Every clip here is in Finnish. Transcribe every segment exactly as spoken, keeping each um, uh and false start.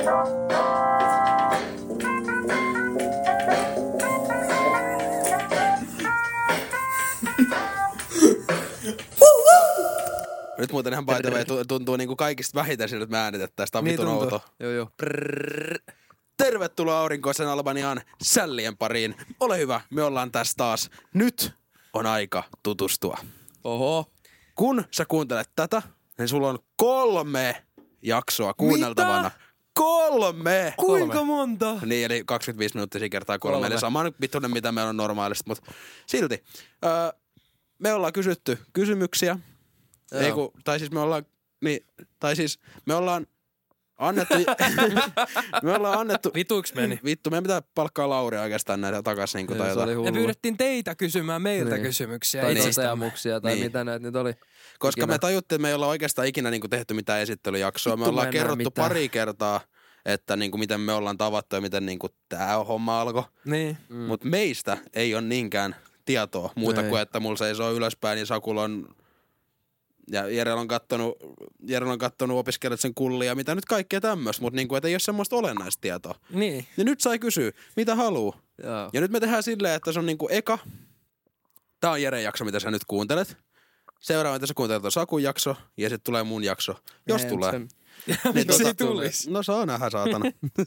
Nyt muuten ihan by the way tuntuu niinku kaikista vähiten siltä, että me äänitettäisiin. Tää on vitun outo. Joo, joo. Tervetuloa aurinkoisen Albanian sällien pariin. Ole hyvä, me ollaan tässä taas. Nyt on aika tutustua. Oho. Kun sä kuuntelet tätä, niin sulla on kolme jaksoa kuunneltavana. Mitä? Kolme! Kuinka kolme. monta? Niin, eli kaksikymmentäviisi minuuttia kertaa kolme. kolme. Eli saman vittuinen, mitä meillä on normaalisti, mutta silti. Öö, me ollaan kysytty kysymyksiä. Ei kun, tai siis me ollaan, niin, tai siis me ollaan annettu, me ollaan annettu. Vituiksi meni. Vittu, meidän pitää palkkaa Lauri oikeastaan näitä takaisin. Niin tai jotain. Me pyydettiin teitä kysymään meiltä niin. kysymyksiä. Tai itsestämme. toteamuksia tai Niin. mitä näitä nyt oli. Koska ikinä. me tajuttiin, että me ei olla oikeastaan ikinä niin kuin tehty mitään esittelyjaksoa. Me Vittu, ollaan mä en näe kerrottu mitään. pari kertaa, että niin kuin miten me ollaan tavattu ja miten niin kuin tää homma alkoi. Niin. Mm. Mutta meistä ei ole niinkään tietoa muuta Ei. kuin, että mulla seisoo ylöspäin ja Sakulla on ja Jerel on kattonut, Jerel on kattonut opiskelijat sen kullia ja mitä nyt kaikkea tämmöistä, mutta niinku, et ei ole semmoista olennaista tietoa. Niin. Ja nyt sai kysyä, mitä haluu. Joo. Ja nyt me tehdään silleen, että se on niinku eka. Tää on Jeren jakso, mitä sä nyt kuuntelet. Seuraava, mitä sä kuuntelet, on Sakun jakso ja sitten tulee mun jakso, jos tulee. Sen. Niin Miksi ei tulisi? No saa nähdä, saatana.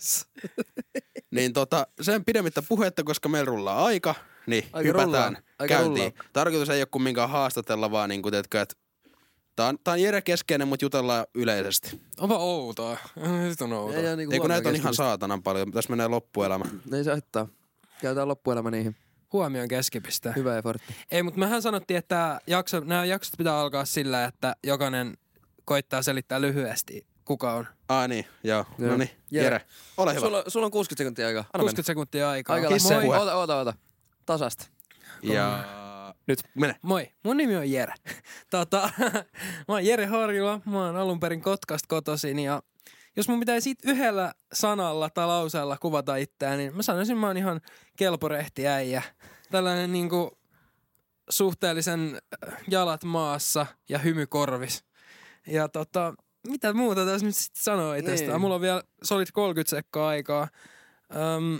Niin tota, sen pidemmittä puhetta, koska meillä rullaa aika, niin Aika hypätään rullaa. Aika käyntiin. rullaa. Tarkoitus ei ole kumminkaan haastatella, vaan niin kuin teetkö, että tää on, tää on Jere keskeinen, mutta jutellaan yleisesti. Onpa outoa. Nyt on outoa. Ei, niinku Ei kun näitä on huomioon ihan keskipiste. saatanan paljon. Tässä menee loppuelämä. Ei se haittaa. Käytetään loppuelämä niihin. Huomioon keskipiste. Hyvä effortti. Ei, mutta mehän sanottiin, että jakso, nämä jaksot pitää alkaa sillä, että jokainen koittaa selittää lyhyesti, kuka on. Ah niin, joo. Joo. No niin, Jere. Jere, ole hyvä. Sulla, sulla on kuusikymmentä sekuntia aikaa. Anna kuusikymmentä sekuntia aikaa. Aika Kissa lähtee. puhe. Oota, oota, oota. Tasasta. Ja Nyt. mene. Moi, mun nimi on Jere. Tota, mä oon Jere Harjula, mä oon alun perin Kotkasta kotoisin ja jos mun pitäisi yhdellä sanalla tai lauseella kuvata itseään, niin mä sanoisin, mä oon ihan kelporehti äijä. Tällainen niinku suhteellisen jalat maassa ja hymy korvis. Ja tota, mitä muuta tässä nyt sitten sanoo itsestään? Niin. Mulla on vielä solid kolmekymmentä sekkaa aikaa. Öm,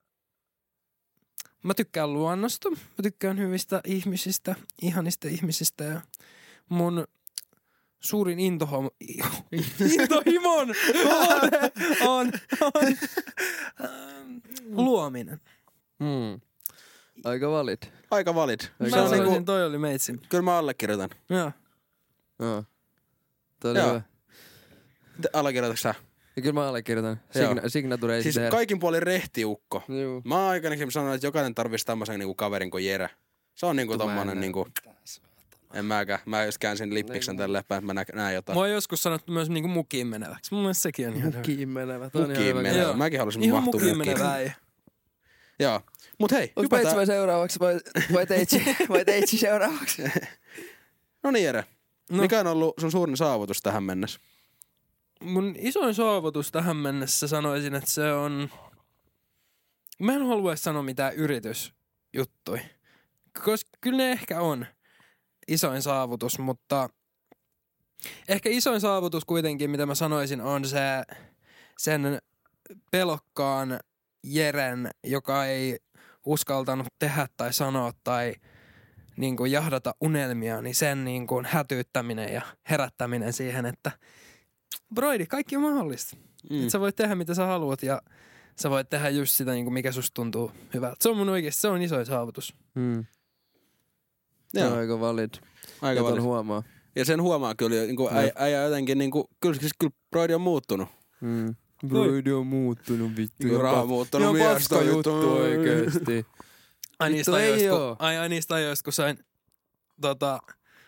Mä tykkään luonnosta, mä tykkään hyvistä ihmisistä, ihanista ihmisistä ja mun suurin intohimo, intohimon kohde on, on ähm, luominen. Mm. Aika valid. Aika valid. Mä Se on sanoisin, niinku, toi oli meitsi. kyllä mä allekirjoitan. Joo. Joo. Toi oli Joo. hyvä. Te- Allekirjoitatko sä? Ja kyllä mä allekirjoitan. Joo. Signa- signature ei Siis tehdä. kaikin puolin rehtiukko. Juu. Mä oon aikanakin sanonut, että jokainen tarvitsisi tämmöisen niinku kaverin kuin Jere. Se on niinku Vittu, mä en tommonen näe. niinku. En mäkään. Mä jos käänsin lippiksen tälleen päin, että mä nä- näen jotain. Mä oon joskus sanottu myös niinku mukiin meneväksi. Mun mielestä sekin on ihan hyvä. Mukiin menevä. Toi on ihan Mukiin hyvä. menevä. Joo. Mäkin haluaisin Ihan mahtua mukiin mukiin. menevä äijä. Joo. Mut hei, Onks Peitsi vai hypätään. seuraavaksi vai, vai teitsi? vai teitsi seuraavaksi? No niin Jere. No. Mikä on ollut sun suurin saavutus tähän mennessä? Mun isoin saavutus tähän mennessä sanoisin, että se on... Mä en halua sanoa mitään yritysjuttui. Koska kyllä ne ehkä on isoin saavutus, mutta... Ehkä isoin saavutus kuitenkin, mitä mä sanoisin, on se sen pelokkaan Jeren, joka ei uskaltanut tehdä tai sanoa tai niin kuin jahdata unelmia, niin sen niin kuin hätyyttäminen ja herättäminen siihen, että broidi, kaikki on mahdollista. Mm. Et sä voit tehdä mitä sä haluat ja sä voit tehdä just sitä, niin kuin mikä susta tuntuu hyvältä. Se on mun oikeasti, se on isoin saavutus. Hmm. Joo. Joo. Aika valid. Aika Ja ton valid. huomaa. Ja sen huomaa kyllä, niin kuin äijä, äijä jotenkin, niin kuin, kyllä, siis kyllä broidi on muuttunut. Hmm. Broidi on muuttunut vittu. Niin kuin raha on muuttunut Ihan miestä. paska juttu oikeesti. Ai Vittu, niistä ei ajoista, oo. kun, ai, ai niistä ajoista, kun sain tota,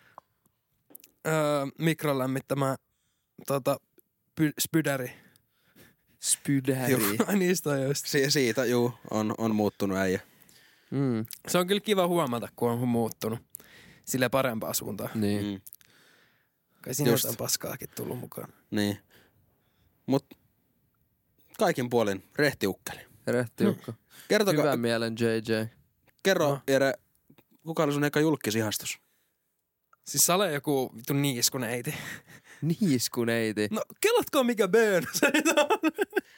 öö, mikrolämmittämään tota, py, spydäri. Spydäri. Ai niistä ajoista. Si- siitä, juu, on, on muuttunut äijä. Mm. Se on kyllä kiva huomata, kun on muuttunut sille parempaan suuntaan. Niin. Mm. Kai siinä Just. jotain paskaakin tullut mukaan. Niin. Mut kaikin puolin rehtiukkeli. Rehtiukko. Kertokaa, Hyvän mielen J J. kerro No. Jere, kuka oli sun eka julkisihastus? Siis sä olet joku vittu niiskuneiti. Niiskuneiti. No, kelatkaa mikä böön se nyt on.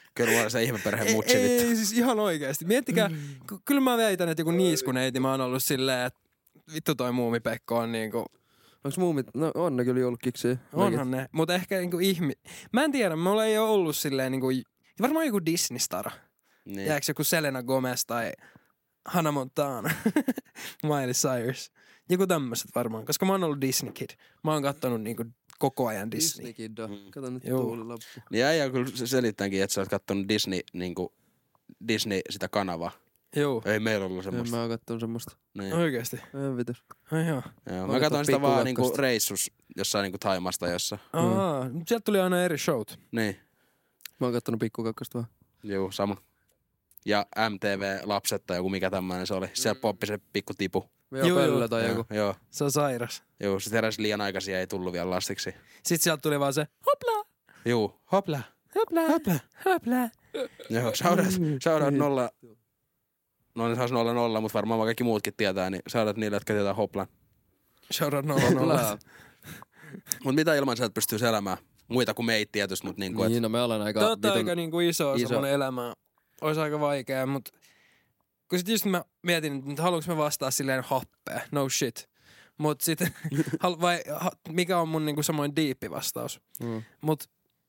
Kyllä mulla on se ihmeperheen mutsi ei, vittu. ei, siis ihan oikeesti. Miettikää, ky- kyllä mä väitän, että joku niiskuneiti mä oon ollut silleen, että vittu toi muumipekko on niinku, Onks muumit? No on ne kyllä julkiksi. onhan ne, mutta ehkä niinku ihmi... Mä en tiedä, mulla ei oo ollut silleen niinku, varmaan joku Disney-star. Niin. Jääks joku Selena Gomez tai Hannah Montana, Miley Cyrus. Joku tämmöset varmaan, koska mä oon ollut Disney Kid. Mä oon kattonut niinku koko ajan Disney. Disney Kiddo. Mm. Kato nyt Joo. tuulilappu. Niin äijä kyllä se selittäänkin, että sä oot kattonut Disney, niinku, Disney sitä kanavaa. Joo, Ei meillä ollut En semmoista. mä oon kattonut semmoista. Niin. oikeesti. En vitus. Ai joo. Joo, Mä mä katsoin sitä katson vaan niinku pikkukakkosta. reissus jossain niinku Taimasta jossa. Aa, mm. sieltä tuli aina eri showt. Niin, Mä oon kattonut pikkukakkosta vaan. juu, sama. Ja M T V-lapset tai joku mikä tämmönen se oli. Siellä poppi se pikku tipu. Joo, Joo, pöllö joo. tai Joo, joku. joo, Se on sairas. joo, se heräsi liian aikaisin ja ei tullut vielä lastiksi. Sitten sieltä tuli vaan se hopla, Juu, hopla, hopla, hopla. hopla. Joo, shoutout, shoutout nolla. No ne saas nolla nolla, mutta varmaan kaikki muutkin tietää, niin shoutout niille, jotka tietää hoplan. Shoutout nolla nolla. Hopla. Mut mitä ilman sieltä pystyy elämään? Muita kuin meitä tietysti, mut niinku, et, Niin, no me ollaan aika Totta vitun... aika niinku iso, iso. iso. semmonen elämä. Olisi aika vaikea, mut kun sit just mä mietin, että haluanko mä vastaa silleen happea, no shit. Mut sit, hal- vai ha, mikä on mun niinku samoin diippi vastaus. Mm. Mut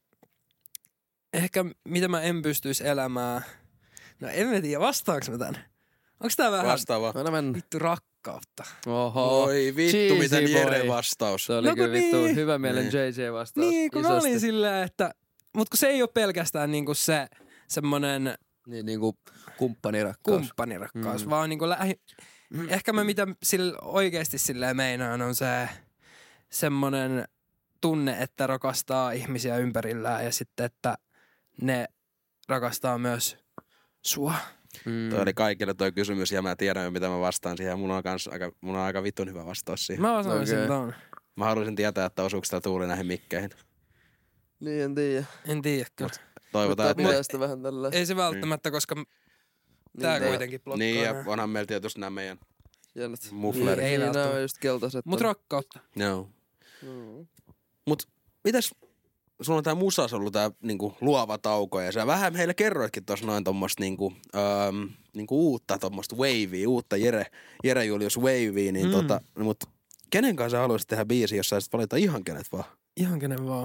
ehkä mitä mä en pystyis elämään, no en mä tiedä, vastaanko mä tän? Onks tää vähän vastaava. Anna mennä. vittu rakkautta? Oho. Oi vittu, Cheesy miten boy. Jere vastaus. Se oli No kun kyllä vittu niin. hyvä mielen Niin. J J-vastaus. Niin, kun mä Isosti. olin silleen, että mut kun se ei oo pelkästään niinku se semmonen Niin, niinku kumppanirakkaus. kumppanirakkaus, Mm. mm. vaan niinku lähi... Ehkä mä mitä sillä oikeesti silleen meinaan on se semmonen tunne, että rakastaa ihmisiä ympärillään ja sitten, että ne rakastaa myös sua. Mm. Toi oli kaikille toi kysymys ja mä tiedän jo mitä mä vastaan siihen. Mulla on, kans aika, mulla on aika vitun hyvä vastaus siihen. Mä, Mä sanoisin Okei. okay. ton. mä haluaisin tietää, että osuuko tää tuuli näihin mikkeihin. Niin, en tiedä. En tiedä kyllä. Toivotaan, Mutta että... pitää sitä vähän tällä. Ei se välttämättä, koska tää Niin, kuitenkin blokkaa. Niin, ja nää. onhan meillä tietysti nämä meidän Jännät. mufflerit. Ei Niin, nää välttämättä. on just keltaiset. Mut rakkautta. Joo. Mm. Mut mitäs, sulla on tää musas ollut tää niinku luova tauko ja sä vähän meille kerroitkin tossa noin tommoista niinku, ähm, niinku uutta tommoista wavea, uutta Jere, Jere Julius wavea, niin Mm. tota, mut kenen kanssa sä haluaisit tehdä biisi, jos saisit valita ihan kenet vaan? Ihan kenen vaan.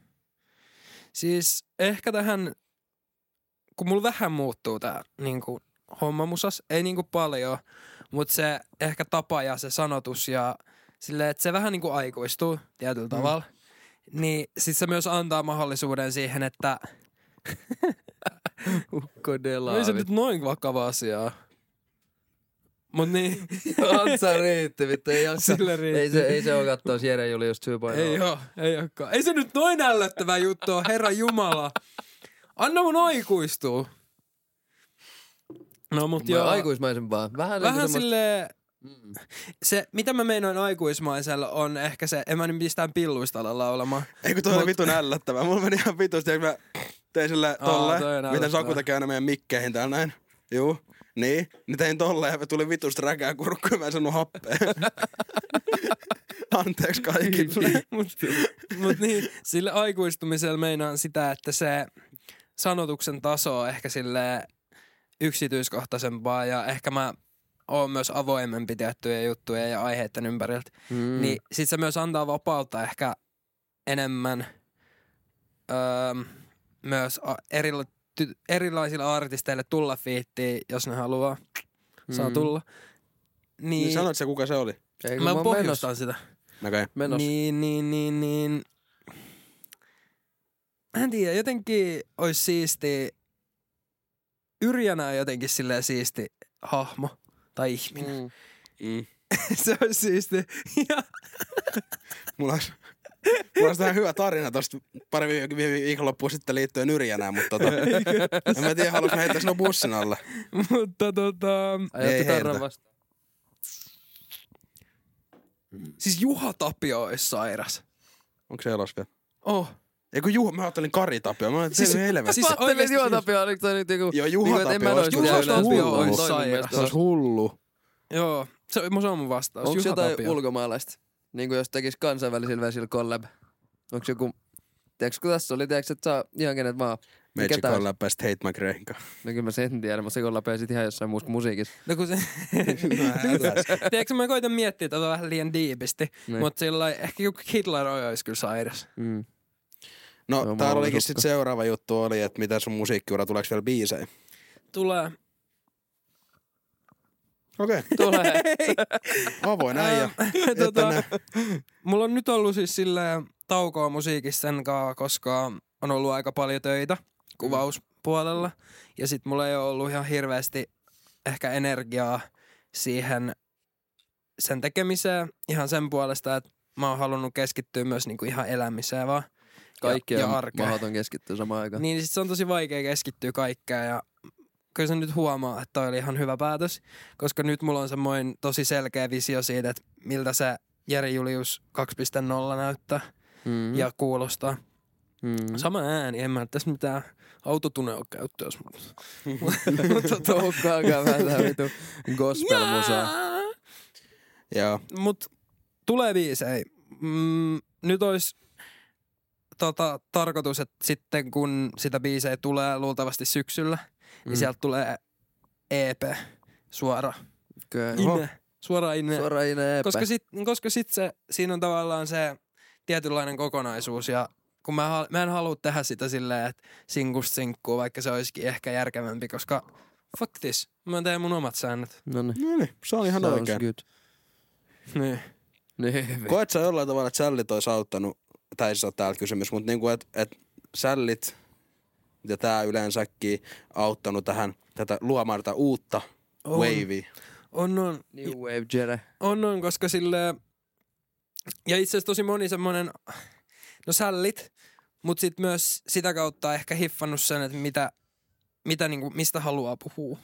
Siis ehkä tähän, kun mulla vähän muuttuu tää niinku hommamusas, ei niinku paljon, mutta se ehkä tapa ja se sanotus ja silleen, että se vähän niinku aikuistuu tietyllä mm. tavalla. Niin sit se myös antaa mahdollisuuden siihen, että Ukko ei se delaavi. nyt noin vakava asiaa. Mut niin, Antsa riitti, vittu. Ei, jaksa. sille riitti. ei, se, ei se oo kattoo Jere Julius two point oh. Ei oo, ei ookaan. Ei se nyt noin ällöttävä juttu ole, herra jumala. Anna mun aikuistuu. No mut joo. Aikuismaisempaa. Vähän, Vähän niinku semmoista- silleen, Mm. se mitä mä meinoin aikuismaisella on ehkä se, en mä nyt mistään pilluista ala laulamaan. Ei kun toi oli Mut- vitun ällättävää. Mulla meni ihan vitusti, ja mä tein sille Aa, tolle, toi on miten ällättävää. Saku tekee aina meidän mikkeihin täällä näin. Juu. Niin, niin tein tolle ja tuli vitusta räkää kurkkuun ja mä en sanonut happea. Anteeksi kaikille. mut, mut niin, sille aikuistumisella meinaan sitä, että se sanotuksen taso on ehkä sille yksityiskohtaisempaa ja ehkä mä oon myös avoimempi tiettyjä juttuja ja aiheiden ympäriltä. Mm. Mm. Niin sit se myös antaa vapautta ehkä enemmän öö, myös a- erila- ty- erilaisille artisteille tulla fiittiin, jos ne haluaa. Saa Mm. tulla. Niin Niin, sanoit se kuka se oli? Ei, kun mä oon pohjustan sitä. Okei. Menos. Niin, niin, niin, niin. Mä en tiedä, jotenkin ois siisti. Yrjänä on jotenkin silleen siisti hahmo tai ihminen. Mm. Mm. Se olisi siisti. Ja Mulla olisi, mulla olisi tähän hyvä tarina tosta pari vi- vi- viikonloppua sitten liittyen Yrjänään, mutta tota, en mä tiedä, haluaisin heittää sinua bussin alle. mutta tota, Ajat Ei kitarran heiltä. vastaan. siis Juha Tapio olisi sairas. Onko se elos vielä? Oh. Eikö Juha, mä ajattelin Kari Tapio. Mä ajattelin, Siis- siis, helvetti. siis Mä ajattelin, oikeesti Juha siis- Tapio, oliko toi nyt joku... Joo, Juha Niinku, et en mä Tapio noista olisi Juha tiedä Tapio yleensä. olisi Toi mun sairas. mielestä Se olisi hullu. Joo, se, se on mun vastaus. Onko Juha jotain Tapio. ulkomaalaista? Niin kuin jos tekis kansainvälisillä vesillä collab. Onko joku... Tiedätkö, kun tässä oli, tiedätkö, että saa ihan kenet vaan. Magical taas? läpäistä Hate McRaein kanssa. No kyllä mä sen tiedän, mutta se kun läpee sit ihan jossain muussa kuin musiikissa. No kun se... Tiedätkö, mä koitan miettiä tota vähän liian diipisti, Niin. mutta sillä ehkä joku Hitler olisi kyllä sairas. Mm. No, Joo, täällä mä olikin uskon. sit seuraava juttu oli, että mitä sun musiikkiura, tuleeko vielä biisejä? Tulee. Okei, okay. Tulee. avoin äijä. tota, mulla on nyt ollut siis silleen taukoa musiikissa sen kaa, koska on ollut aika paljon töitä kuvauspuolella. Ja sit mulla ei ole ollut ihan hirveästi ehkä energiaa siihen sen tekemiseen ihan sen puolesta, että mä oon halunnut keskittyä myös niinku ihan elämiseen vaan. Kaikki ja, ja on arkeen. mahdoton keskittyä samaan aikaan. Niin sit se on tosi vaikea keskittyä kaikkeen ja kyllä se nyt huomaa, että toi oli ihan hyvä päätös, koska nyt mulla on semmoinen tosi selkeä visio siitä, että miltä se Jeri Julius kaksi piste nolla näyttää Mm. ja kuulostaa. Mm. Sama ääni, en mä tässä mitään autotune ole käyttöön. Toukkaakaan vähän tää vitu gospel-musaa. Joo. Mut tulee biisei. Mm, nyt olisi tota, tarkoitus, että sitten kun sitä biisejä tulee luultavasti syksyllä, mm. niin sieltä tulee E P suora. Okei. Ine. Suora ine. Suora ine epä. Koska sit, koska sit se, siinä on tavallaan se tietynlainen kokonaisuus ja kun mä, hal- mä en halua tehdä sitä silleen, että sinkusta sinkkuu, vaikka se olisikin ehkä järkevämpi, koska fuck this, mä teen mun omat säännöt. Noniin. No niin, se on ihan Sounds oikein. good. Niin. Niin hyvin. Koet sä jollain tavalla, että sällit olisi auttanut, tai ei se ole täällä kysymys, mutta niinku, että et sällit ja tää yleensäkin auttanut tähän tätä luomaan tätä uutta On. wavea. On, on. New Wave Jere. On, on, koska sille ja itse asiassa tosi moni semmonen, no sällit, mut sit myös sitä kautta ehkä hiffannut sen, että mitä, mitä niinku, mistä haluaa puhua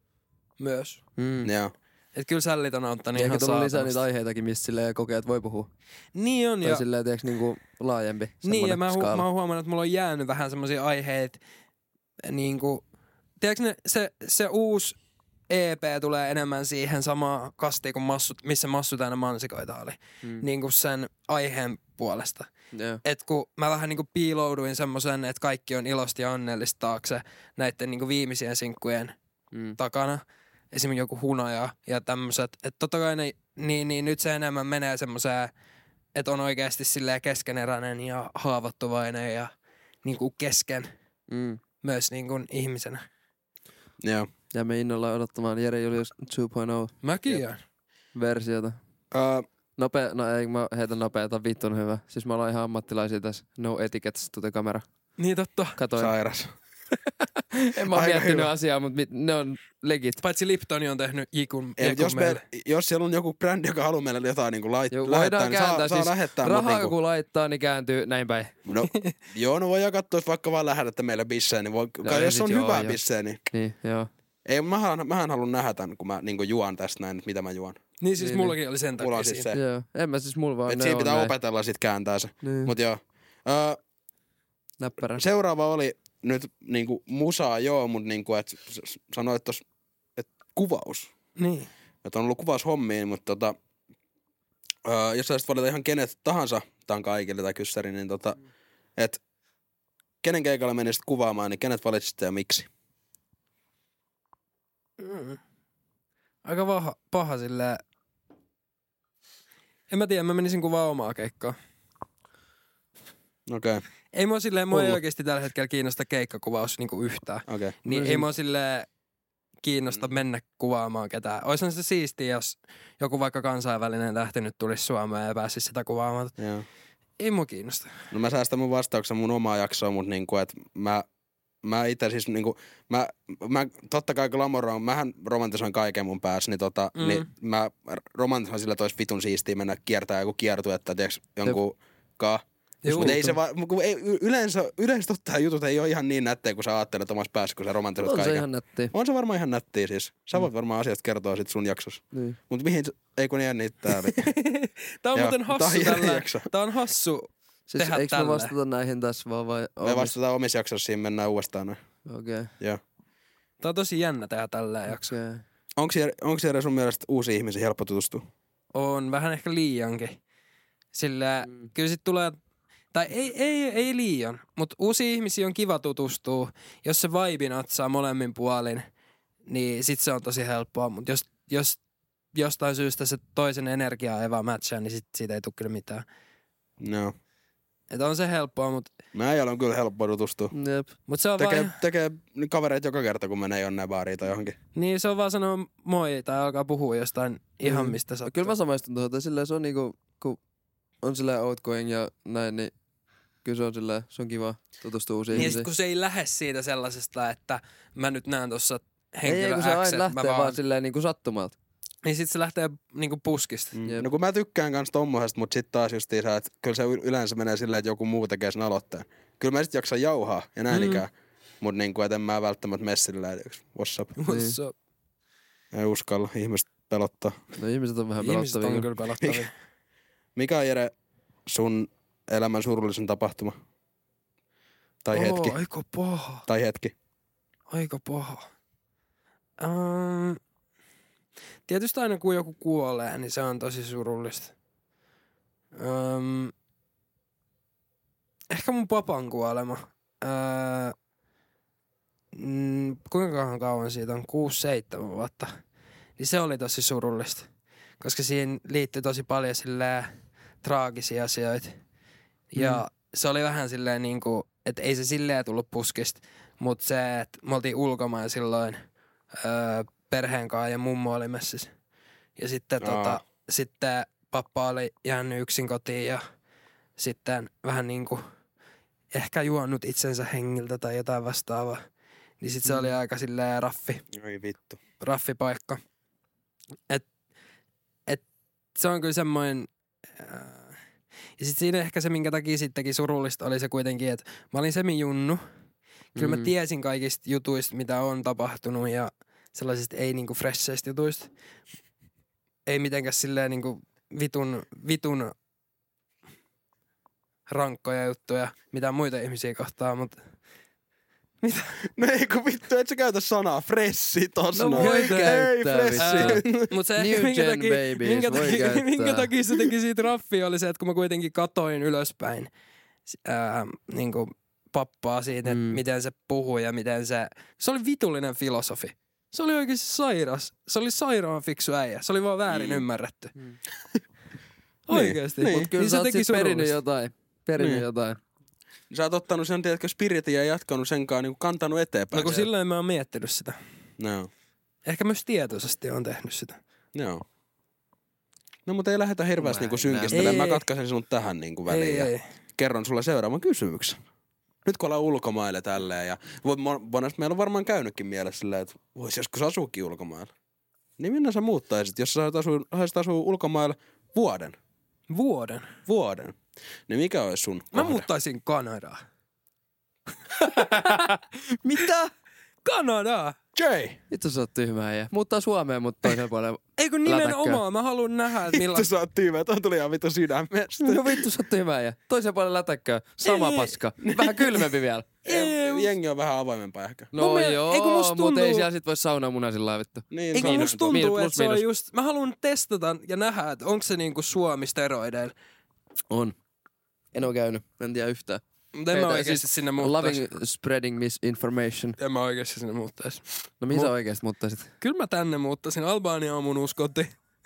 myös. Mm. Joo. Et kyllä sällit on auttanut Ehkä ihan tullut lisää saatanasti. niitä aiheitakin, mistä silleen kokee, että voi puhua. Niin on, Tai ja, silleen, tiiäks, niinku laajempi niin, semmonen ja mä, hu- skaala. mä oon huomannut, että mulla on jäänyt vähän semmosia aiheita, niinku, tiedätkö ne, se, se uusi E P tulee enemmän siihen samaan kastiin kuin massut, missä massut aina mansikoita oli. Mm. Niin kuin sen aiheen puolesta. Joo. Et kun mä vähän niinku piilouduin semmosen, että kaikki on ilosta ja onnellista taakse näitten niinku viimeisien sinkkujen Mm. takana. Esimerkiksi joku hunaja ja tämmöset. Että totta kai ne, niin, niin nyt se enemmän menee semmoseen, että on oikeasti silleen keskeneräinen ja haavoittuvainen ja niinku kesken Mm. myös niinku ihmisenä. Joo. Ja me innolla odottamaan Jere Julius two point oh Mäkin Jep. jään. versiota. Uh, Nopea, no ei mä heitän nopeeta, vittun hyvä. Siis me ollaan ihan ammattilaisia tässä. No etiquettes to the camera. Niin totta. Katoin. sairas. En mä oo Aika miettinyt hyvä. asiaa, mutta mit, ne on legit. Paitsi Liptoni on tehnyt jikun, Ei, jikun jos, me, jos siellä on joku brändi, joka haluaa meille jotain niin lait, Joo, lähettää, voidaan niin saa, kääntää. saa Siis lähettää. mut rahaa niinku, kun laittaa, niin kääntyy näin päin. no, joo, no voidaan katsoa, jos vaikka vaan lähetätte meille bisseen, niin voi, No kai, ei jos sit on joo, hyvää joo. bisseen, niin Niin, joo. ei, mähän, mähän haluan nähdä tämän, kun mä niin juon tästä näin, että mitä mä juon. Niin siis Niin, mullakin oli sen Mulla takia on siis siinä. se. Joo. En mä siis mulla vaan Että ne siinä on pitää näin. opetella sit kääntää se. Niin. Mut joo. Öö, Näppärä. seuraava oli nyt niinku musaa joo, mut niinku et s- s- sanoit tos, että kuvaus. Niin. Että on ollut kuvaushommiin, mutta tota, öö, jos saisit valita ihan kenet tahansa, tää on kaikille tää kyssäri, niin tota, että kenen keikalla menisit kuvaamaan, niin kenet valitsitte ja miksi? Mm. Aika paha, paha silleen. En mä tiedä, mä menisin kuvaa omaa keikkaa. Okei, okay, Ei mua silleen, mua ei Hullu. oikeesti tällä hetkellä kiinnosta keikkakuvaus niinku yhtään. okei. Okay. Niin Mä ei olisin- mua silleen kiinnosta mennä kuvaamaan ketään. Oishan se siistiä, jos joku vaikka kansainvälinen tähti nyt tulisi Suomeen ja pääsisi sitä kuvaamaan. Joo. Ei mua kiinnosta. No mä säästän mun vastauksen mun omaa jaksoa, mutta niinku, että mä, mä itse siis niinku, mä, mä totta kai glamoroin, mähän romantisoin kaiken mun päässä, niin tota, Mm. mm. niin mä romantisoin sillä, että olisi vitun siistiä mennä kiertää joku kiertuetta, tiiäks, jonkun kaa. Juu. Mutta ei se vaan, kun ei, yleensä, yleensä totta jutut ei ole ihan niin nättejä, kun sä ajattelet omassa päässä, kun sä romantisoit On se kaiken. ihan nättiä. On se varmaan ihan nättiä siis. Sä voit varmaan asiasta kertoa sit sun jaksossa. Niin. Mut mihin, ei kun niin niitä täällä. Tää on Joo, muuten tää on hassu hieno tällä. jakso. Tää on hassu. Siis Tehdä eikö me tälleen. vastata näihin tässä vaan vai? Me vastataan omissa jaksossa, siinä mennään uudestaan noin. Okei. Okay. Joo. Tää on tosi jännä tehdä tälleen jakso. Okay. Onko siellä, onko siellä sun mielestä uusia ihmisiä helppo tutustua? On vähän ehkä liiankin. Sillä Mm. kyllä sit tulee, Tai ei, ei, ei liian, mutta uusia ihmisiä on kiva tutustua. Jos se vibe natsaa molemmin puolin, niin sit se on tosi helppoa. Mutta jos, jos jostain syystä se toisen energiaa ei vaan matchaa, niin sit siitä ei tule kyllä mitään. No. Että on se helppoa, mutta Mä on kyllä helppo tutustua. Jep. mut se on Tekee, vaan... tekee kavereita joka kerta, kun menee jonnein baariin tai johonkin. Niin se on vaan sanoa moi tai alkaa puhua jostain ihan Mm. mistä sattuu. Kyllä mä samaistun tuohon, että silleen se on niinku, kun on silleen outgoing ja näin, niin kyllä se on silleen, se on kiva tutustua uusiin Niin sit ihmisiin. kun se ei lähde siitä sellaisesta, että mä nyt näen tossa Ei, henkilö ei, kun se X, aina että lähtee mä vaan, vaan... silleen niinku sattumalta. Niin sit se lähtee niinku puskista. Mm. Jep. No kun mä tykkään kans tommosesta, mut sit taas justiinsa, että kyllä se yleensä menee silleen, että joku muu tekee sen aloitteen. Kyllä mä sit jaksan jauhaa ja näin Mm. ikään. Mut niinku, et en mä välttämättä mene silleen, että what's up. Niin. Se- Ei uskalla, ihmiset pelottaa. No ihmiset on vähän Ihmiset pelottavia. on kyllä pelottavia. Mikä on Jere sun elämän surullisin tapahtuma? Tai hetki. Oo, aika paha. Tai hetki. Aika paha. Um, tietysti aina kun joku kuolee, niin se on tosi surullista. Um, ehkä mun papan kuolema. Uh, mm, kuinka kauan siitä on? kuusi seitsemän vuotta. Niin se oli tosi surullista. Koska siihen liittyi tosi paljon silleen traagisia asioita. Ja mm. se oli vähän silleen niinku, että ei se silleen tullut puskista. Mutta se, että me oltiin ulkomaan silloin öö, perheen kanssa ja mummo oli messissä. Ja sitten, Aa. tota, sitten pappa oli jäänyt yksin kotiin ja sitten vähän niinku ehkä juonut itsensä hengiltä tai jotain vastaavaa. Niin sitten se oli aika silleen raffi, Oi vittu. raffi paikka. Et, et se on kyllä semmoinen... Äh, ja sitten siinä ehkä se, minkä takia sittenkin surullista oli se kuitenkin, että mä olin semi-junnu. Kyllä mä Mm. tiesin kaikista jutuista, mitä on tapahtunut ja sellaisista ei niinku fresheistä jutuista. Ei mitenkään silleen niinku vitun, vitun rankkoja juttuja, mitä muita ihmisiä kohtaa, mutta No ei kun vittu, et sä käytä sanaa fressi tossa. No noin. voi Ei käyttää, fressi. vittu. Mutta se New ehkä, minkä gen takia, babies, minkä, voi takia, käyttää. minkä takia se teki siitä raffia oli se, että kun mä kuitenkin katoin ylöspäin ää, niin kuin pappaa siitä, että Mm. miten se puhuu ja miten se... Se oli vitullinen filosofi. Se oli oikeasti sairas. Se oli sairaan fiksu äijä. Se oli vaan väärin Mm. ymmärretty. Mm. Oikeesti. Niin. Mut kyllä niin sä se oot teki sit perinnyt surullista. jotain. Perinnyt Niin. jotain. Sä oot ottanut sen, tiedätkö, spiritin ja jatkanut senkaan, niin kantanut eteenpäin. No kun silloin mä oon miettinyt sitä. No. Ehkä myös tietoisesti on tehnyt sitä. Joo. No mutta ei lähdetä hirveästi Mä niinku en- synkistelemään. Mä ei. katkaisen sinut tähän niinku väliin Ei, ja ei. kerron sulle seuraavan kysymyksen. Nyt kun ollaan ulkomaille tälleen ja vo- mo- monesti meillä on varmaan käynytkin mielessä silleen, että vois joskus asuukin ulkomailla. Niin minne sä muuttaisit, jos sä saisit asua, saisit asua ulkomailla vuoden? Vuoden. Vuoden. Niin mikä olisi sun Mä kohde? muuttaisin Kanadaan. Mitä? Kanadaan! Jay! Vittu sä oot tyhmää ja muuttaa Suomeen, mutta toisella puolella. Ei kun nimenomaan. Mä haluan nähdä, että Vittu millaista... sä oot tyymä, toi tuli ihan vittu sydämestä. No vittu sä oot tyhmää ja toisella puolella lätäkköä. Sama Ei. paska. Vähän kylmempi vielä. Ei, Jengi on vähän avoimempaa ehkä. No Mun miel- joo, ei kun musta mut ei tuntuu- siellä sit voi saunaa munasilla vittu. Niin, Eikö se on musta totta. tuntuu, Plus että se on miinus. just... Mä haluan testata ja nähdä, että onko se niinku Suomi steroideilla. On. En oo käynyt, en tiedä yhtään. Mutta en mä Heitä oikeesti siis sinne muuttaisi. Loving spreading misinformation. En mä oikeesti sinne muuttaisi. No mihin sä Mu- oikeesti muuttaisit? Kyllä mä tänne muuttaisin. Albania on mun uskoti.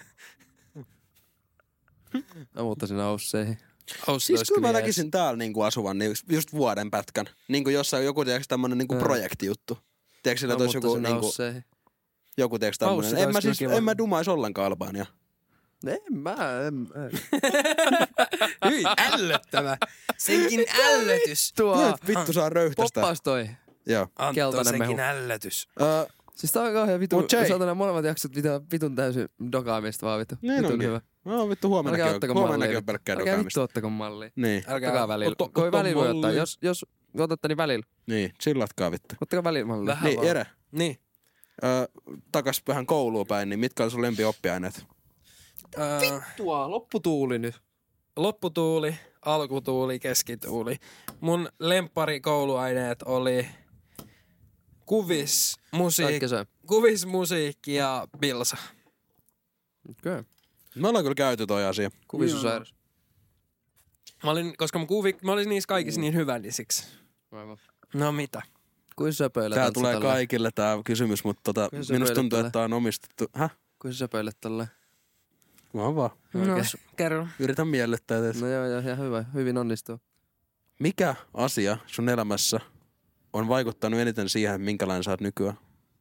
Mä muuttaisin Ausseihin. Siis kyllä mä näkisin täällä niinku asuvan niin just vuoden pätkän. Niinku jossain joku tiedätkö tämmönen niinku Joo. projektijuttu. Tiedätkö sillä, Mä että olisi joku muuttaisin niinku, Ausseihin. joku tiedätkö tämmönen. Aussi En mä olisi siis, kyllä kiva. en mä dumais ollenkaan Albania. En mä, en, en. Hyi, ällöttävä. Senkin ällötys. Tuo. Nyt vittu saa röyhtästä. Poppas toi. Joo. Antto, Keltainen senkin mehu. ällötys. Öö, Siis tää on kauhean vitun, Mut Jay. saatana molemmat jaksot vitun, vitun täysin dokaamista vaan vittu. Niin Vitun onkin. hyvä. no vittu huomennakin Älkää on, ottako huomennakin mallia. on pelkkää Älkää dokaamista. vittu ottako mallia. Niin, Ottakaa välillä. Otto- Koi otto välillä voi ottaa. mallia. Jos, jos otatte, niin välillä. niin, chillatkaa vittu. Ottakaa välillä mallia. Vähän Niin, vaan. Jere, Niin. öö, takas vähän kouluun päin, niin mitkä on sun lempioppiaineet? Öö, Tuo lopputuuli nyt. lopputuuli, alkutuuli, keskituuli. Mun lemppari kouluaineet oli kuvis, musiikki, Kaikki se. kuvis, musiikki ja bilsa. Okei. Me ollaan kyllä käyty toi asia. Kuvisusairas. Mä olin, koska mä, kuvi, mä olin niissä kaikissa niin hyvä, niin siksi. Aivan. No mitä? Kuin söpöilet Tää oot sä tulee tälleen? kaikille tää kysymys, mutta tota, Kyllä sä minusta pöydät tuntuu, tälle. että tää on omistettu. Häh? Kuin sä söpöilet tälleen? Mä vaan. No, Okei. kerro. Yritän miellyttää teitä. No joo, joo, ihan hyvä. Hyvin onnistuu. Mikä asia sun elämässä on vaikuttanut eniten siihen, minkälainen sä oot nykyään?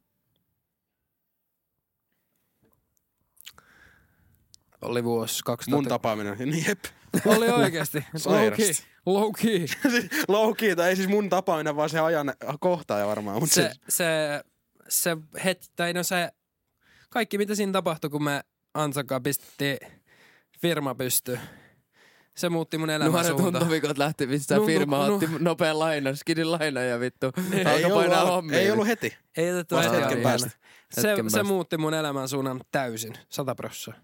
Oli vuosi Mun kaksituhatta. tapaaminen. Niin jep. Oli oikeesti. Sairasta. Low key. Low key, tai ei siis mun tapaaminen, vaan se ajan kohtaaja varmaan. Mut Se, siis, se, se hetki, tai no se, kaikki mitä siinä tapahtui, kun me Ansankaan pistettiin firma pystyyn. Se muutti mun elämän Nuoret suuntaan. tuntovikot lähti pistää Nu- firmaa, nu- otti nopea laina, skidin laina ja vittu. ei, Alkoi ollut, painaa al- hommia. ei ollut heti. Ei otettu Vasta heti hetken vielä. päästä. Se, Hetken se päästä. muutti mun elämän suunnan täysin, sata prossaa.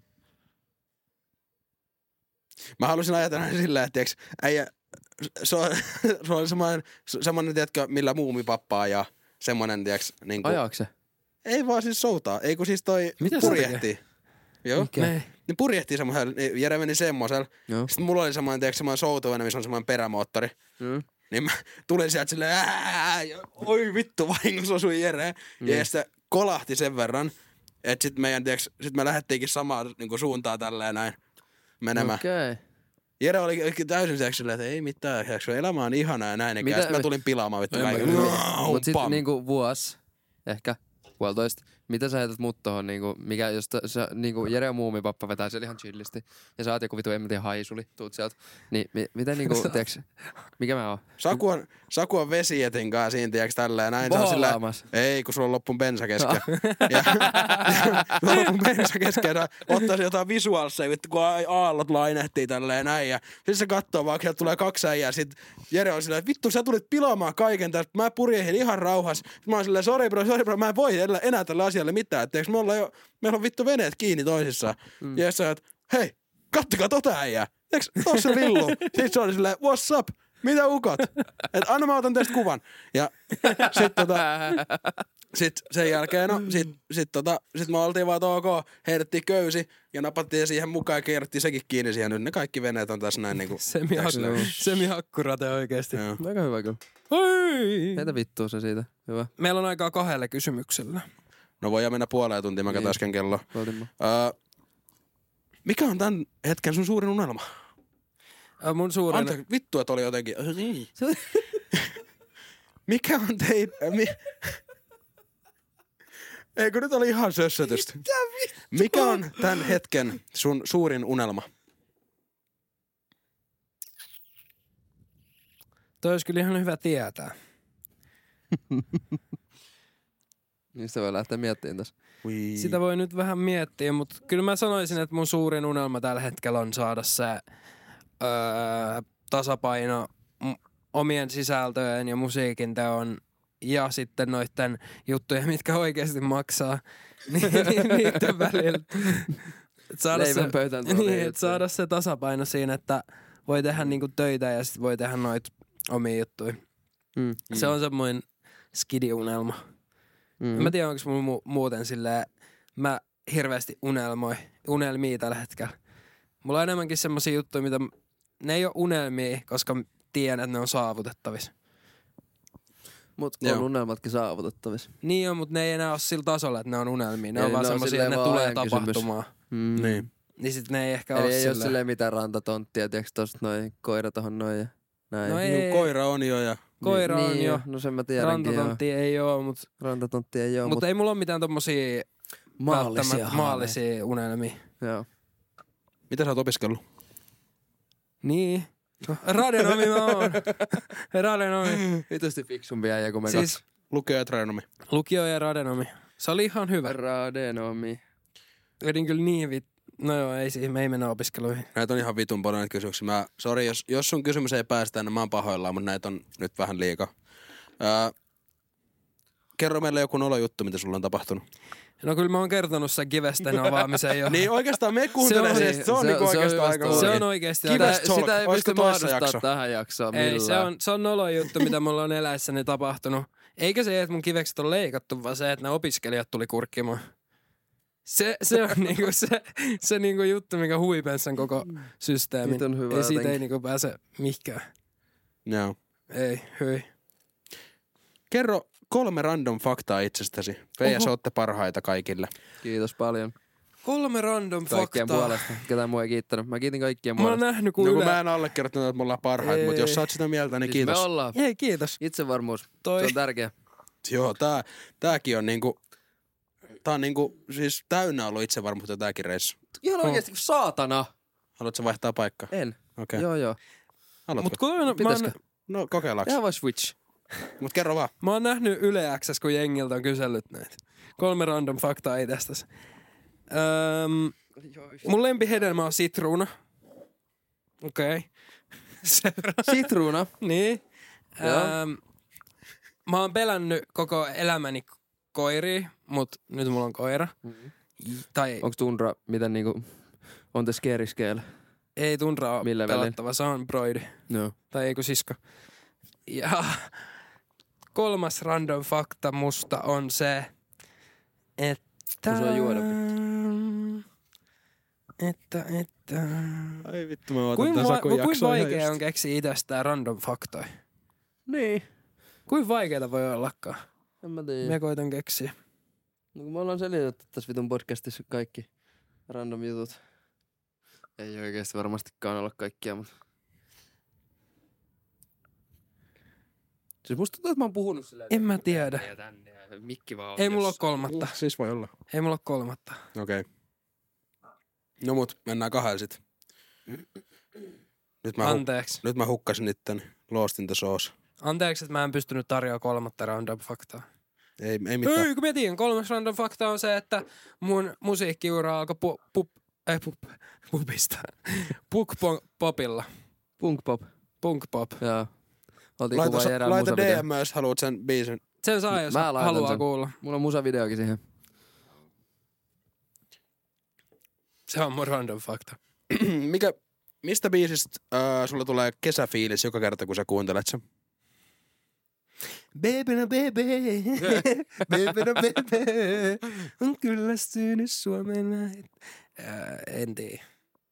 Mä halusin ajatella sillä, että tiiäks, äijä, se on, se on semmoinen, semmoinen, tiedätkö, millä muumipappa ajaa. Semmoinen, tiiäks, niinku... Ajaako se? Ei vaan siis soutaa. Ei kun siis toi Mitä se purjehtii. Joo. Mikä? Ne. Ne purjehtii semmoisella, niin Jere meni semmoisella. Joo. Sitten mulla oli semmoinen, tiiäks, semmoinen soutuvene, missä on semmoinen perämoottori. Mm. Niin mä tulin sieltä silleen, ää, ja oi vittu, vahingossa osui Jere. Mm. Ja sitten kolahti sen verran, että sit meidän, tiiäks, sit me lähdettiinkin samaan niinku suuntaan tälleen näin menemään. Okei. Okay. Jere oli täysin tiiäks, silleen, että ei mitään, tiiäks, elämä on ihanaa ja näin. Mitä- Mitä? Sitten mä tulin pilaamaan vittu En mä kaiken. kyllä. Mut sit Pam. niinku vuosi, ehkä puolitoista. Mitä sä heität mut tohon niinku, mikä jos t- sä, niinku Jere ja muumipappa vetää siellä ihan chillisti. Ja sä oot joku vitu, en mä tiedä, haisuli, tuut sieltä. Niin mi- mitä niinku, tiiäks, mikä mä oon? Saku on, Saku on vesijätin kanssa siinä, tiiäks, tälleen näin. Se on silleen, Boolaamas. ei, kun sulla on loppuun bensa kesken. ja, ja loppuun bensa kesken. Ja ottaisi jotain visuaalseja, vittu, kun a- aallot lainehtii tälleen näin. Ja sitten se katsoo vaan, kun tulee kaksi äijää. Sit Jere on silleen, että vittu, sä tulit pilaamaan kaiken tästä. Mä purjehin ihan rauhassa. Mä oon silleen, sori bro, sori bro, mä en voi enää tälle asialle mitään. Et, tiiäks, me ollaan jo, meillä on vittu veneet kiinni toisissaan. Mm. Ja sä oot, hei, kattokaa tota äijää. Eiks, tossa se villu. Sitten se oli silleen, what's up? Mitä ukot? Et anna mä otan tästä kuvan. Ja sit tota, sit sen jälkeen, no, sit, sit tota, sit me oltiin vaan, että ok, heitettiin köysi ja napattiin siihen mukaan ja kierrettiin sekin kiinni siihen. Nyt ne kaikki veneet on tässä näin niinku. Semi-hakku- Semi-hakkurate oikeesti. Joo. Aika hyvä kyllä. Hei! Heitä vittua se siitä. Hyvä. Meillä on aikaa kahdelle kysymykselle. No voidaan mennä puoleen tuntiin, mä katsoin Niin. äsken kello. Voitin Öö, mikä on tän hetken sun suurin unelma? Äh, Mun suurin... Anteeksi, vittu, että oli jotenkin. Mikä on teidän... Mi... Eikö nyt oli ihan sössötystä? Mikä on tän hetken sun suurin unelma? Toi olisi kyllä ihan hyvä tietää. Niistä voi lähteä miettimään tässä. Ui. Sitä voi nyt vähän miettiä, mutta kyllä mä sanoisin, että mun suurin unelma tällä hetkellä on saada se öö, tasapaino m- omien sisältöjen ja musiikin teon ja sitten noitten juttujen, mitkä oikeasti maksaa, niin, niin niiden välillä. Et saada se, Leivän pöytään tuolla niin, juttuja. et saada se tasapaino siinä, että voi tehdä niinku töitä ja sitten voi tehdä noit omia juttuja. Mm. Se on semmoinen skidiunelma. Mm. En mä tiedä, onko mulla mu- muuten silleen, mä hirveästi unelmoi, unelmia tällä hetkellä. Mulla on enemmänkin semmosia juttuja, mitä, m- ne ei ole unelmia, koska m- tiedän, että ne on saavutettavissa. Mut on Joo. unelmatkin saavutettavissa. Niin on, mutta ne ei enää ole sillä tasolla, että ne on unelmia. Ne Eli on vaan ne on semmosia, silleen että ne vaan tulee ajan kysymys. tapahtumaan. Mm. Niin. Niin sit ne ei ehkä Eli ole ei silleen. ole silleen mitään rantatonttia, tiiäks tosta noin koira tohon noin ja näin. No ei, No, koira on jo ja... koira on niin, jo. No sen mä tiedänkin joo. Rantatontti ei oo, mutta Rantatontti ei oo, mut mut ei mulla ole mitään tommosia maallisia välttämättä haaveita. maallisia unelmia. Joo. Mitä sä oot opiskellut? Niin. Radionomi mä oon. Radionomi. Vitusti fiksumpi äijä kuin me Siis kaksi. Lukio ja trenomi. lukio ja radionomi. Se oli ihan hyvä. Radenomi. Vedin kyllä niin vit... No joo, ei siihen, me ei mennä opiskeluihin. Näitä on ihan vitun paljon näitä kysymyksiä. Mä, sori, jos, jos sun kysymys ei päästä, niin mä oon pahoillaan, mutta näitä on nyt vähän liikaa. Öö, kerro meille joku nolojuttu, mitä sulla on tapahtunut. No kyllä mä oon kertonut sen kivesten avaamisen jo. Niin oikeastaan me kuuntelee Se on- se, se on se- niinku se on oikeastaan hyvä aika story. Se oikein. on oikeesti... Kives- Sitä, Talk. sitä ei Olisiko pysty toissa muodostaa jakso? tähän jaksoon millään. Ei, se on, se on nolo juttu, mitä mulla on eläessäni tapahtunut. Eikä se, että mun kivekset on leikattu, vaan se, että ne opiskelijat tuli kurkkimaan. Se, se on niinku se, se niinku juttu, mikä huipensi sen koko systeemin. Nyt on hyvä ei siitä jotenkin. ei niinku pääse mihinkään. Joo. Ei, hyi. Kerro kolme random faktaa itsestäsi. Feija, Oho. sä ootte parhaita kaikille. Kiitos paljon. Kolme random Kaikkien faktaa. puolesta. Ketään muu ei kiittänyt. Mä kiitin kaikkien Mä oon puolesta. nähnyt, kun No kun ylä... mä en allekirjoittanut, että me ollaan parhaita, Ei. mutta jos sä oot sitä mieltä, niin Siis kiitos. me ollaan. Ei, kiitos. Itsevarmuus. Toi. Se on tärkeä. Joo, tää, tääkin on niinku, tää on niinku, siis täynnä ollut itsevarmuutta tääkin reissu. Ihan oikeesti, saatana. Haluatko vaihtaa paikkaa? En. Okei. Okay. Joo, joo. Haluatko? Mut kun mä, Pitäisikö? oon, No kokeillaanko? Ihan vai Switch. Mut kerro vaan. mä oon nähnyt Yle X:ssä, kun jengiltä on kysellyt näitä. Kolme random faktaa itsestäsi. Öm, mun lempihedelmä on sitruuna. Okei. Okay. Sitruuna. Niin. Joo. Öm, mä oon pelännyt koko elämäni koiria, mut nyt mulla on koira. Mm-hmm. Tai Onks Tundra, miten niinku, on te scary scale? ei Tundra oo Millä välin? pelottava, se on broidi. Joo. Tai ei kun sisko. Ja kolmas random fakta musta on se, että... Osaa juoda. Että, että... Ai vittu, mä ootan Kuinka tän va- Sakun kuinka jaksoa ihan vaikea just. on keksiä itsestään random faktoja? Niin. Kuinka vaikeeta voi ollakaan? En mä tiedä. Mä koitan keksiä. No kun me ollaan selitetty tässä vitun podcastissa kaikki random jutut. Ei oikeesti varmastikaan olla kaikkia, mutta... Siis musta tuntuu, että mä oon puhunut silleen... En mä tiedä. tänne ja tänne ja mikki vaan on Ei mulla oo jossain. kolmatta. Siis voi olla. Ei mulla oo kolmatta. Okei. Okay. No mut, mennään kahdella sit. Nyt mä, hu- Anteeksi. nyt mä hukkasin itteni. Lost in the sauce. Anteeksi, että mä en pystynyt tarjoamaan kolmatta random faktaa. Ei, ei mitään. Ei, kun mä tiedän. Kolmas random fakta on se, että mun musiikkiura alkoi pu, pup, ei pup, pupista. Puk po- popilla. Punk pop. Punk pop. Joo. Oltiin Laita, kuvaa so, Jerään laita musavideo. D M, jos haluat sen biisin. Sen saa, jos Mä laitan haluaa sen. kuulla. Mulla on musavideokin siihen. Se on mun random fakta. Mikä, mistä biisistä äh, sulla tulee kesäfiilis joka kerta, kun sä kuuntelet sen? Baby no baby, baby no baby, on kyllästynyt Suomen näin. Äh, en tiedä.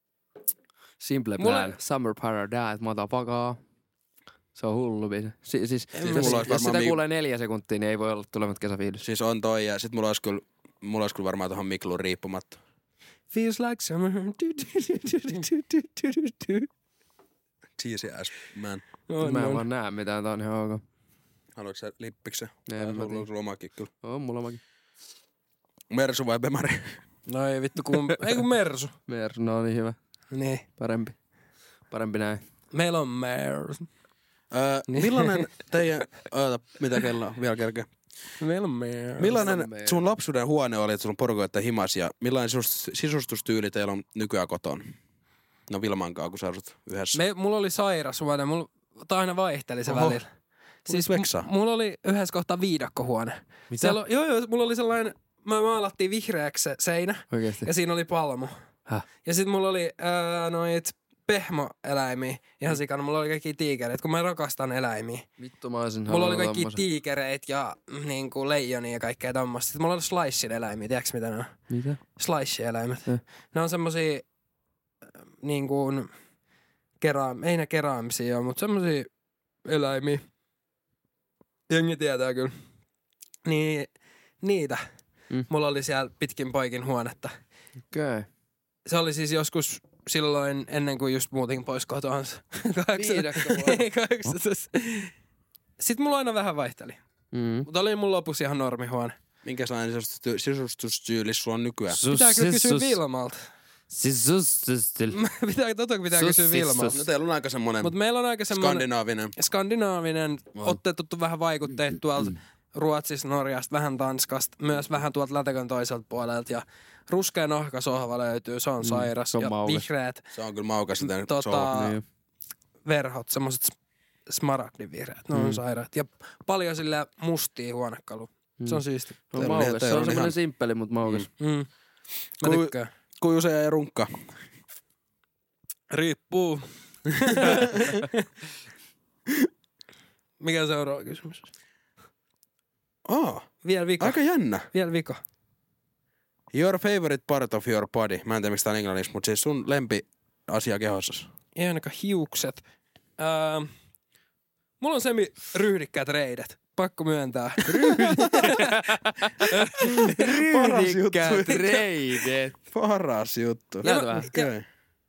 Simple Mulla- Plan. Summer Paradise. Motherfucker. Se on hullu biisi. Si- siis, En jos, mä- mulla olisi jos sitä varmaan mi- kuulee neljä sekuntia, niin ei voi olla tulemat kesäfiilis. Siis on toi ja sit mulla olisi kyllä, mulla olisi kyllä varmaan tohon Mikluun riippumatta. Feels like summer. Du, du, du, du, du, du, du, du, du. Cheesy ass man. On, Mä en on. vaan näe mitään, tää on ihan ok. Haluatko sä lippiksen? En mä Sulla tiedä. on sulla omakin kyllä. On mulla mäkin. Mersu vai Bemari? No ei vittu, kun, ei kun Mersu. Mersu, no niin hyvä. Niin. Parempi. Parempi näin. Meillä on Mersu. Öö, Niin. millainen teidän, oota, mitä kello on, vielä kerkeä. Meillä on Mersu. Millainen Mersu. sun lapsuuden huone oli, että sun porukoitte himas ja millainen sisus- sisustustyyli teillä on nykyään kotona? No Vilmankaan, kun sä asut yhdessä. Me, mulla oli sairas huone, mulla tää aina vaihteli se Oho. välillä. Siis m- veksaa? mulla oli yhdessä kohtaa viidakkohuone. Mitä? Siellä, on- joo, joo, mulla oli sellainen, mä maalattiin vihreäksi se seinä Oikeesti. ja siinä oli palmu. Häh? Ja sit mulla oli ää, noit pehmoeläimiä ihan sikana. Mulla oli kaikki tiikereitä, kun mä rakastan eläimiä. Vittu mä olisin Mulla oli halunnut kaikki tommosen. tiikereitä ja mm, niinku leijonia ja kaikkea tommoista. Sitten mulla oli slicein eläimiä, tiedätkö mitä ne on? Mitä? Slice-eläimet. Eh. Ne on semmosia äh, niin kuin keraam, ei ne keraamisia ole, mutta semmosia eläimiä. Jengi tietää kyllä. Niin, niitä. Mm. Mulla oli siellä pitkin poikin huonetta. Okei. Se oli siis joskus silloin ennen kuin just muutin pois kotoansa. Viidakkohuone. Ei, kahdeksantoista. Sitten mulla aina vähän vaihteli. Mm. Mutta oli mun lopussa ihan normihuone. Minkälainen sisustusty- sisustustyyli sulla on nykyään? Pitää kyllä kysyä Vilmalta. Sisustustil. pitää, tota pitää Sus- kysyä Vilmalta. No teillä on aika semmonen Mutta meillä on aika semmoinen skandinaavinen. skandinaavinen, otettu vähän vaikutteet tuolta Ruotsista, Norjasta, vähän Tanskasta, myös vähän tuolta Lätekön toiselta puolelta. Ja ruskea nahkasohva löytyy, se on sairas. se on ja maukas. vihreät Se on kyllä maukas sitten. tota, Niin. verhot, semmoset smaragdivihreät, ne on Mm. sairaat. Ja paljon sillä mustia huonekaluja. Se on siisti. On Teillä on maukas. ihan- Se teillä on on semmonen ihan- simppeli, mut maukas. Mm. Mä Kui- tykkään. Kuin usein ja runkka. Riippuu. Mikä on seuraava kysymys? Aa, Vielä vika. aika jännä. Vielä vika. Your favorite part of your body. Mä en tiedä, miksi tää on englanniksi, mutta siis sun lempi asia kehossas. Ei ainakaan hiukset. Öö, mulla on semi-ryhdikkäät reidet. Pakko myöntää. Ryhdikkäät reidet. Paras juttu. Näytä vähän. Okei.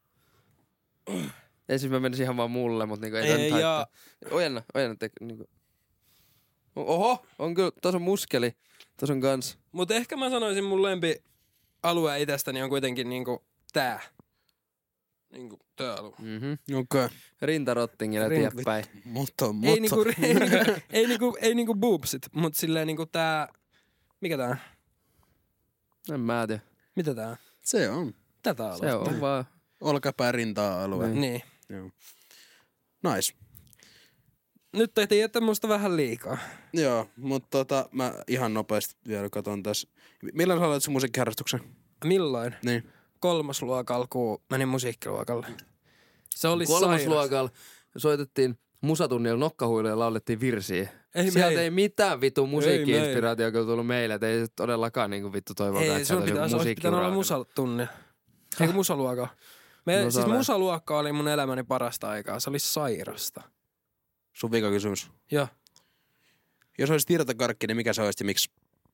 Ei siis mä menisin ihan vaan mulle, mutta niinku ei, Ei, ei tää nyt ja- haittaa. Ojenna, ojenna. Te, niinku. Oho, on kyllä, tos on muskeli. Tos on kans. Mutta ehkä mä sanoisin mun lempi alue itsestäni on kuitenkin niinku tää. Niinku tää alue. Mhm. Okei. Rintarottingilla Rin- tieppäin. Mutta, mutta. Ei niinku, ei, niinku, ei, niinku, ei niinku boobsit, mut silleen niinku tää... Mikä tää on? En mä tiedä. Mitä tää on? Se on. Tätä aluetta. Se on vaan. Olkapää rintaa alue. Niin. Niin. Joo. Nice. Nyt te tiedätte musta vähän liikaa. Joo, mutta tota, mä ihan nopeasti vielä katon tässä. Milloin sä aloitit sun musiikkiharrastuksen? Milloin? Niin. Kolmosluokalla, kun menin musiikkiluokalle. Se oli sairas. Kolmosluokalla soitettiin musatunnilla nokkahuille ja laulettiin virsiä. Ei Sieltä meillä. ei mitään vittu musiikki-inspiraatio kyllä tullut meille, et ei todellakaan niinku vittu toivoa, Ei, että sun sieltä pitää, olisi olisi pitänyt olla musiikkiuraa. musatunnilla. Eikö musaluokalla? Me, No, siis sä olet. musaluokka oli mun elämäni parasta aikaa. Se oli sairasta. Sun vikakysymys. Joo. Jos olisit virtakarkki, niin mikä se olisi ja miksi?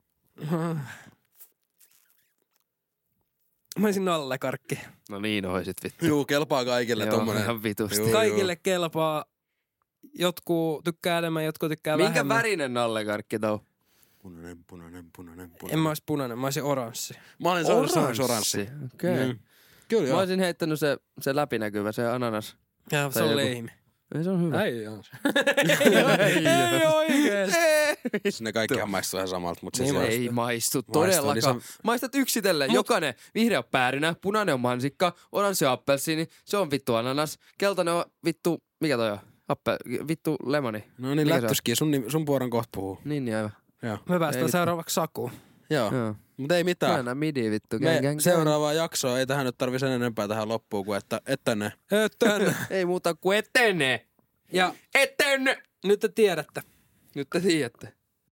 Mä olisin nallekarkki. No niin oisit vittu. Juu, kelpaa kaikille Joo, tommonen. ihan vitusti. Juu, Kaikille kelpaa. Jotkut tykkää enemmän, jotkut tykkää Minkä vähemmän. värinen nallekarkki tuo? Punainen, punainen, punainen, En punainen. mä ois punainen, mä oisin oranssi. Mä olin saanut sanoa oranssi. Okei. Okay. Mm. Kyllä Mä joo. olisin heittänyt se, se läpinäkyvä, se ananas. Ja se Tai on joku. leimi. Ei se on hyvä. Ei oo. ei, Ei oikeesti. Ne kaikkihan maistuu ihan samalta, mutta siis Niin joo. Ei maistu Maistuu, niin todellakaan. se- Maistat yksitellen. Mut- Jokainen. Vihreä on päärynä, punainen on mansikka, oranssi on appelsiini, se on vittu ananas, keltainen on vittu, mikä toi on? Appe, vittu lemoni. No niin, Mikä se on? lättyski, sun, nimi- sun vuoron kohta puhuu. Niin, niin aivan. Joo. Me päästään Ei seuraavaksi Sakuun. Joo. Joo. Mutta ei Mä mitään. enää midi vittu. Me Gang, gang, gang. seuraavaa jaksoa ei tähän nyt tarvi sen enempää tähän loppuun kuin että, että ne. Tänne. Ei muuta kuin etene. Ja Etene! nyt te tiedätte. Nyt te tiedätte.